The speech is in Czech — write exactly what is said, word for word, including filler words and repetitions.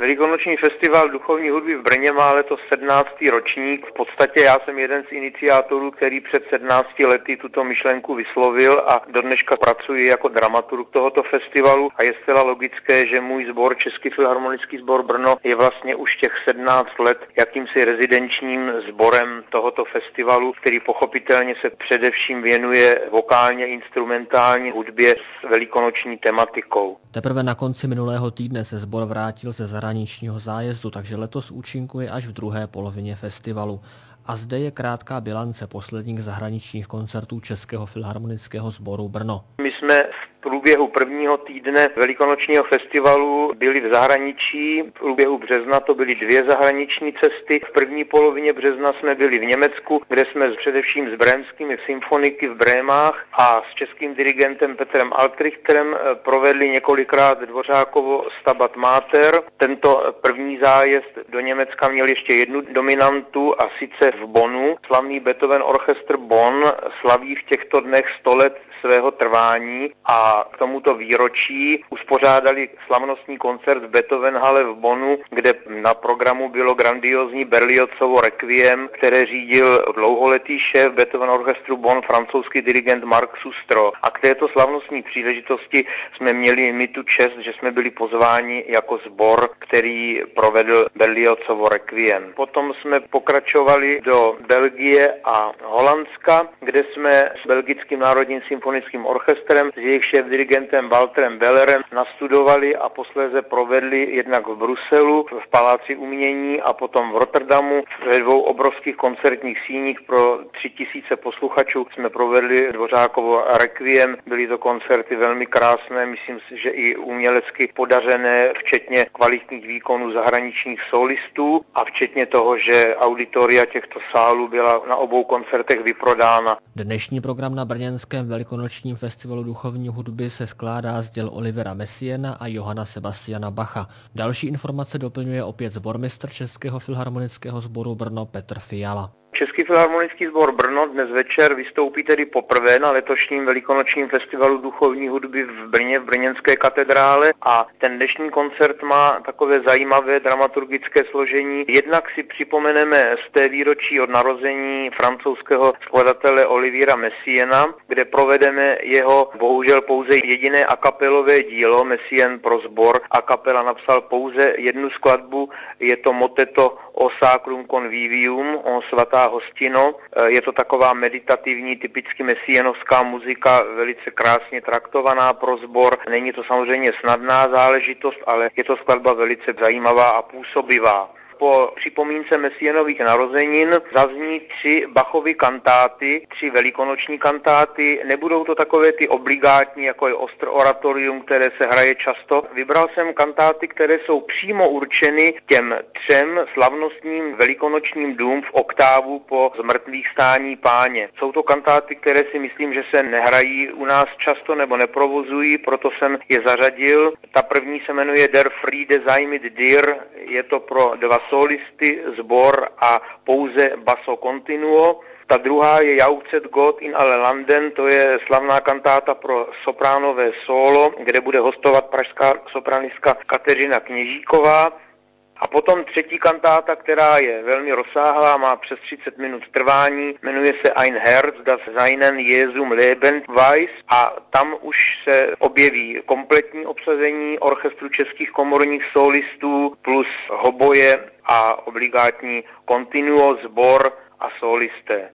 Velikonoční festival duchovní hudby v Brně má letos sedmnáctý ročník. V podstatě já jsem jeden z iniciátorů, který před sedmnácti lety tuto myšlenku vyslovil a do dneška pracuji jako dramaturg tohoto festivalu a je zcela logické, že můj sbor, Český filharmonický sbor Brno, je vlastně už těch sedmnáct let jakýmsi rezidenčním sborem tohoto festivalu, který pochopitelně se především věnuje vokálně instrumentální hudbě s velikonoční tematikou. Teprve na konci minulého týdne se sbor vrátil ze zahraničního zájezdu, takže letos účinkuje až v druhé polovině festivalu. A zde je krátká bilance posledních zahraničních koncertů Českého filharmonického sboru Brno. My jsme v průběhu prvního týdne velikonočního festivalu byli v zahraničí. V průběhu března to byly dvě zahraniční cesty. V první polovině března jsme byli v Německu, kde jsme především s brémskými symfoniky v Brémách a s českým dirigentem Petrem Altrichterem provedli několikrát Dvořákovo Stabat Mater. Tento první zájezd do Německa měl ještě jednu dominantu, a sice v Bonnu. Slavný Beethoven orchestr Bonn slaví v těchto dnech sto let svého trvání a k tomuto výročí uspořádali slavnostní koncert v Beethovenhalle v Bonnu, kde na programu bylo grandiózní Berliozsovo Requiem, které řídil dlouholetý šéf Beethoven orchestru Bonn, francouzský dirigent Marc Sustro. A k této slavnostní příležitosti jsme měli my tu čest, že jsme byli pozváni jako sbor, který provedl Berliozsovo Requiem. Potom jsme pokračovali do Belgie a Holandska, kde jsme s belgickým národním symfonickým orchestrem s jejich šéf-dirigentem Walterem Bellerem nastudovali a posléze provedli jednak v Bruselu, v Paláci umění a potom v Rotterdamu ve dvou obrovských koncertních síních pro tři tisíce posluchačů jsme provedli Dvořákovo Requiem. Byly to koncerty velmi krásné, myslím si, že i umělecky podařené, včetně kvalitních výkonů zahraničních solistů a včetně toho, že auditoria těchto sálů byla na obou koncertech vyprodána. Dnešní program na brněnském velikonočním festivalu duchovní hudby se skládá z děl Olivera Messiaena a Johanna Sebastiana Bacha. Další informace doplňuje opět sbormistr Českého filharmonického sboru Brno Petr Fiala. Český filharmonický sbor Brno dnes večer vystoupí tedy poprvé na letošním velikonočním festivalu duchovní hudby v Brně, v brněnské katedrále, a ten dnešní koncert má takové zajímavé dramaturgické složení. Jednak si připomeneme z té výročí od narození francouzského skladatele Olivera Messiaena, kde provedeme jeho bohužel pouze jediné akapelové dílo. Messien pro sbor a kapela napsal pouze jednu skladbu, je to moteto O Sacrum Convivium, o svatá hostino. Je to taková meditativní, typicky messienovská muzika, velice krásně traktovaná pro sbor. Není to samozřejmě snadná záležitost, ale je to skladba velice zajímavá a působivá. Po připomínce Messienových narozenin zazní tři Bachovy kantáty, tři velikonoční kantáty. Nebudou to takové ty obligátní, jako je Ostroratorium, které se hraje často. Vybral jsem kantáty, které jsou přímo určeny těm třem slavnostním velikonočním dům v oktávu po zmrtvých stání Páně. Jsou to kantáty, které si myslím, že se nehrají u nás často nebo neprovozují, proto jsem je zařadil. Ta první se jmenuje Der Friede sei mit dir, je to pro dva solisty, sbor a pouze basso continuo. Ta druhá je Jauchzet Gott in alle Landen, to je slavná kantáta pro sopránové solo, kde bude hostovat pražská sopranistka Kateřina Kněžíková. A potom třetí kantáta, která je velmi rozsáhlá, má přes třicet minut trvání, jmenuje se Ein Herz, das seinen Jesum Leben weiß, a tam už se objeví kompletní obsazení orchestru českých komorních solistů plus hoboje a obligátní continuo, sbor a solisté.